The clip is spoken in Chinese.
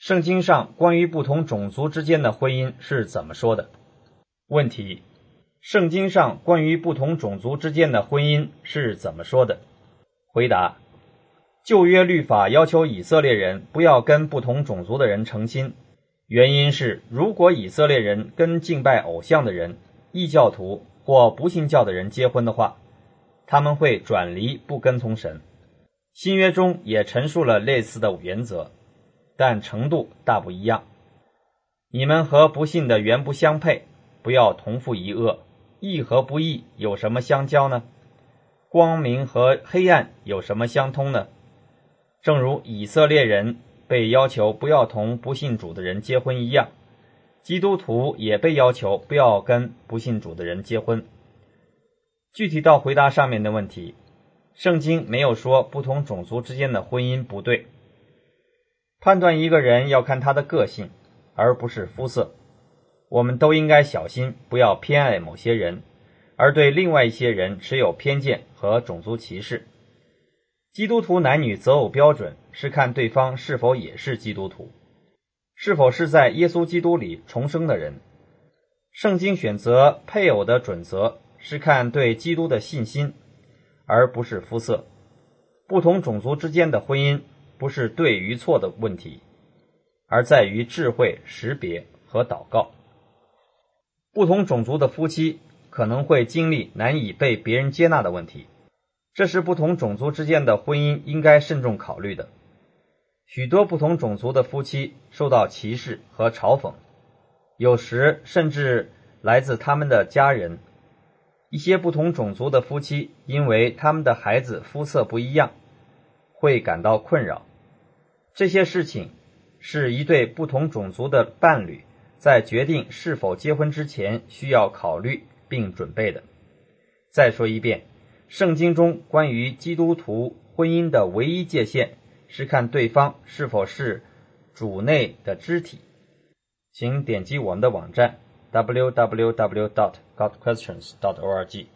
圣经上关于不同种族之间的婚姻是怎么说的？问题：圣经上关于不同种族之间的婚姻是怎么说的？回答：旧约律法要求以色列人不要跟不同种族的人成亲，原因是如果以色列人跟敬拜偶像的人、异教徒或不信教的人结婚的话，他们会转离不跟从神。新约中也陈述了类似的原则，但程度大不一样。你们和不信的原不相配，不要同父一轭，义和不义有什么相交呢？光明和黑暗有什么相通呢？正如以色列人被要求不要同不信主的人结婚一样，基督徒也被要求不要跟不信主的人结婚。具体到回答上面的问题，圣经没有说不同种族之间的婚姻不对。判断一个人要看他的个性，而不是肤色。我们都应该小心，不要偏爱某些人，而对另外一些人持有偏见和种族歧视。基督徒男女择偶标准是看对方是否也是基督徒，是否是在耶稣基督里重生的人。圣经选择配偶的准则是看对基督的信心，而不是肤色。不同种族之间的婚姻不是对与错的问题，而在于智慧、识别和祷告。不同种族的夫妻可能会经历难以被别人接纳的问题，这是不同种族之间的婚姻应该慎重考虑的。许多不同种族的夫妻受到歧视和嘲讽，有时甚至来自他们的家人。一些不同种族的夫妻因为他们的孩子肤色不一样，会感到困扰。这些事情是一对不同种族的伴侣在决定是否结婚之前需要考虑并准备的。再说一遍，圣经中关于基督徒婚姻的唯一界限是看对方是否是主内的肢体。请点击我们的网站 www.godquestions.org